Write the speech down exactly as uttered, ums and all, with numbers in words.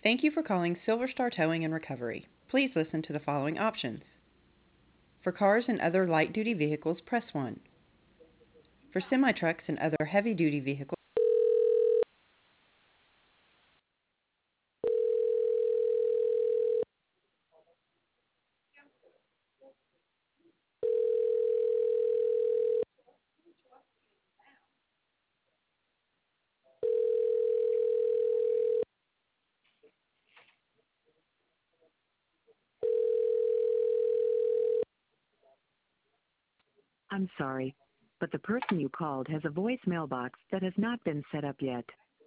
Thank you for calling Silver Star Towing and Recovery. Please listen to the following options. For cars and other light-duty vehicles, press one. For semi-trucks and other heavy-duty vehicles, I'm sorry, but the person you called has a voicemail box that has not been set up yet.